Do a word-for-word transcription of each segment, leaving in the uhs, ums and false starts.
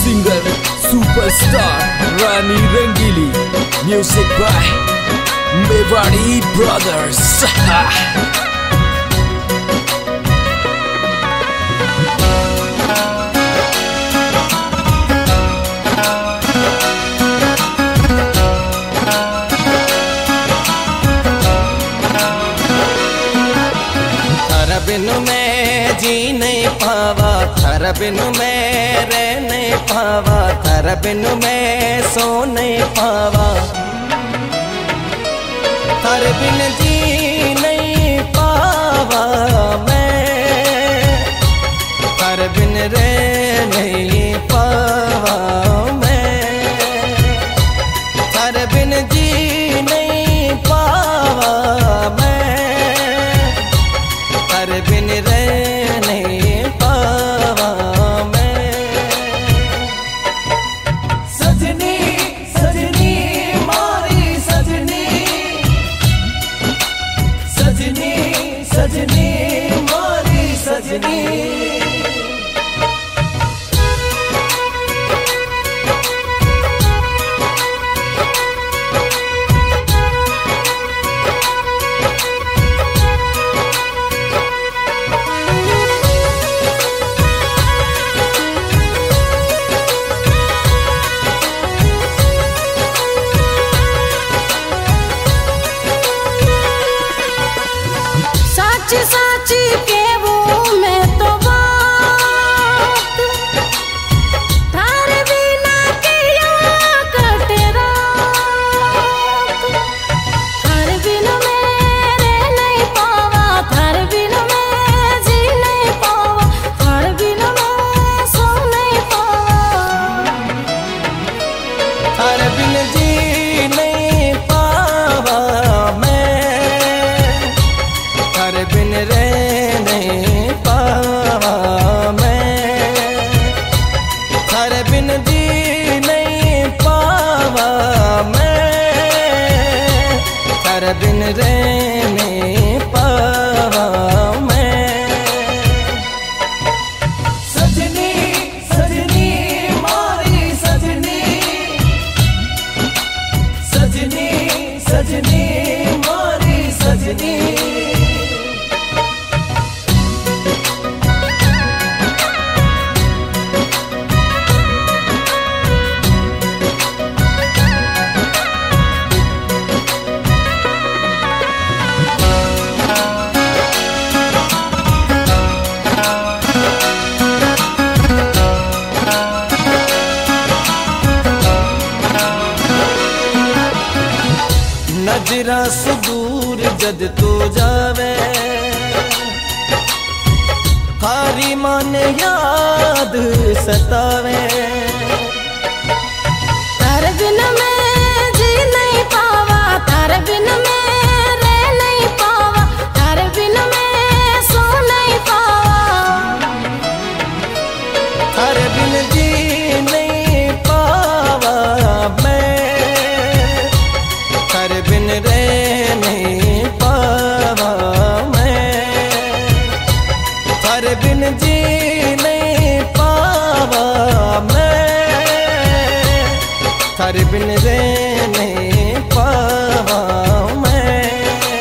Singer superstar Rani Rangeeli, music by Mewari brothers. बिनु मैं जी नहीं पावा, थर बिनु मैं रह नहीं पावा, थर बिनु मैं सो नहीं पावा, थर बिन जी नहीं पावा मैं, थर बिन रह नहीं पावा मैं, थर बिन जी नहीं पावा मैं, थर बिन रह नहीं पावा मैं। सजनी सजनी मारी सजनी, सजनी सजनी मारी सजनी। साची साची के वो मैं तो बात, थारे बिना किया कटे रात, थारे बिना मैं रह नहीं पावा, थारे बिना मैं जी नहीं पावा, थारे बिना मैं सो नहीं पावा, थारे बिन जी नहीं पावा मैं, थारे बिन रह नहीं पावा मैं, थारे बिन जी नहीं पावा मैं, थारे बिन रह नहीं पावा मैं। सजनी सजनी मारी सजनी, सजनी सजनी मारी सजनी। नजरा सुदूर जद तू जावे, थारी मन याद सतावे, थारे बिन मैं जी नहीं पावा, थारे बिन मैं रह नहीं पावा, थारे बिन मैं सो नहीं पावा, थारे बिन जी नहीं पावा मैं, थारे बिन रह नहीं पावा मैं, थारे बिन जी नहीं पावा मैं, थारे बिन रह नहीं पावा मैं।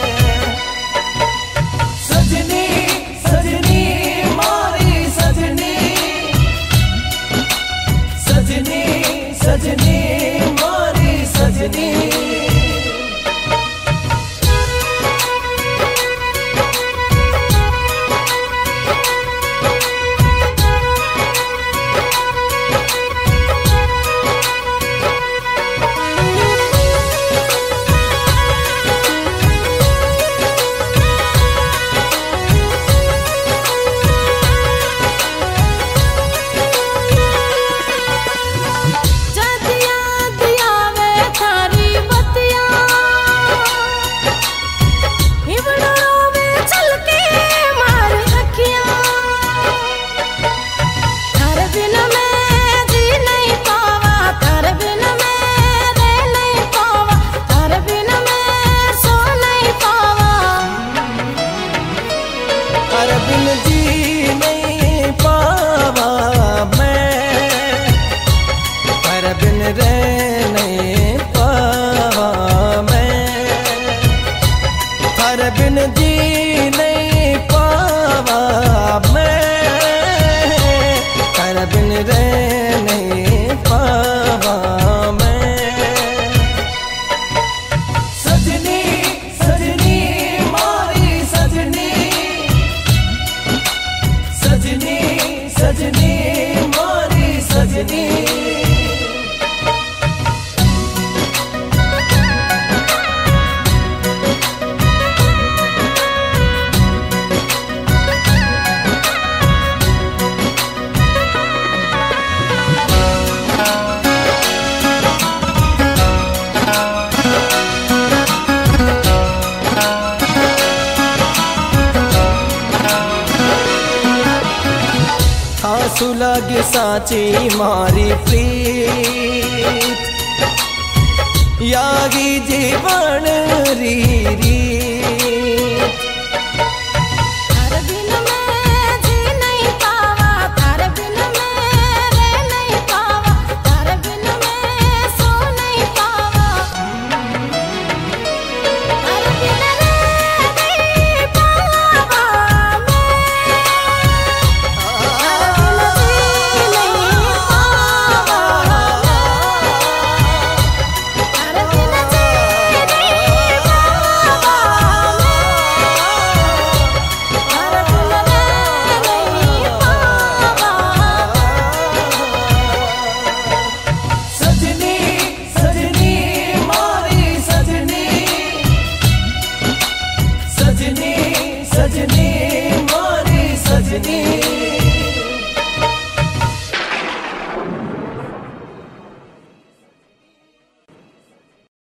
सजनी सजनी मारी सजनी, सजनी सजनी मारी सजनी। रहने पावा मैं, थारे बिन जी नहीं पावा मैं, थारे बिन रहने पावा मैं। सजनी सजनी मारी सजनी, सजनी सजनी मारी सजनी। आंसू लागे साची मारी प्रीत, यागी जीवन री री